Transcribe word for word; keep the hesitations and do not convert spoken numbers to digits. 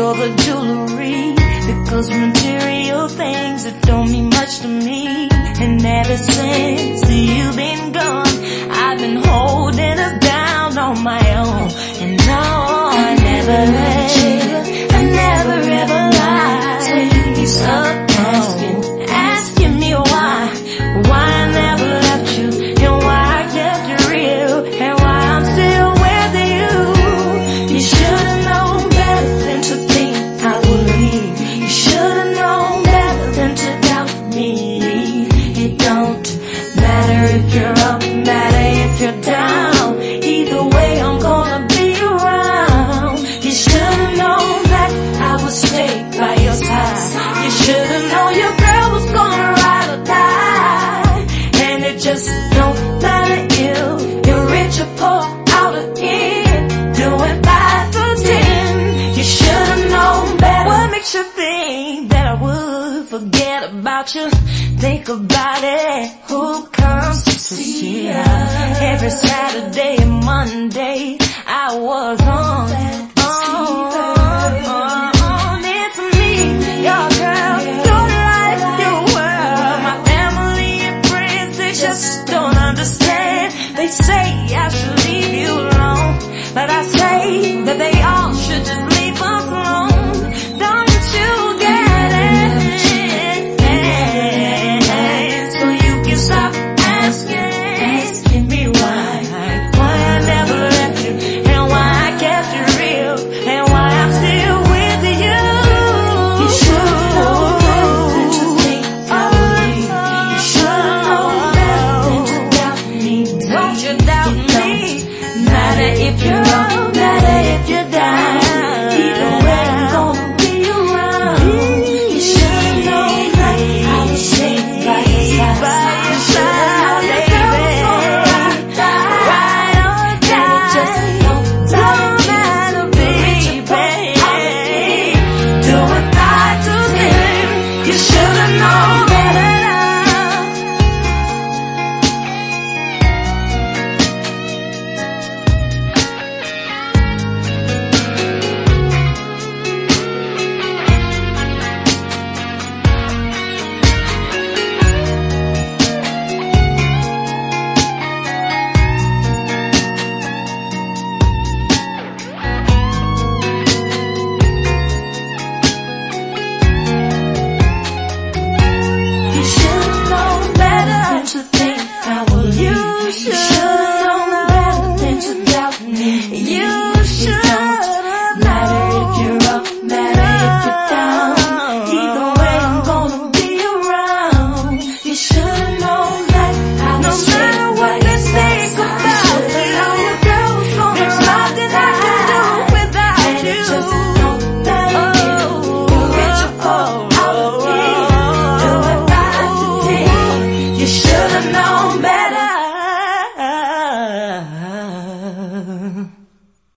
for the jewelry, because material things that don't mean much to me. And ever since you've been gone, I've been holding us down on my own. And no, I never ever, I never ever lied. So you can stop asking, asking me why, why I never left you, and why I kept you real, and why I'm still with you. You should've known better than to think I would leave. You should've known better than to doubt me. It don't matter if you're up, matter if you're down. Either way, I'm gonna be around. You should've known that I would stay by your side. You should've known your girl was gonna ride or die. And it just don't matter if you're rich or poor, out of here, doing five or ten. You should've known better. What makes you think that I would forget about you? Think about it. Who comes to see ya? Every Saturday and Monday I was on, on, on, on. It's me, your girl, your life, your world. My family and friends, they just don't understand. They say I should leave you alone, but I say that they all should just leave us alone. Don't you get it? Stop asking, asking me why, why I never left you, and why I kept you real, and why I'm still with you. You should've known better than to think I would leave. You should've known better than to doubt me. Don't you doubt me. Matter if you're up, matter if you're down.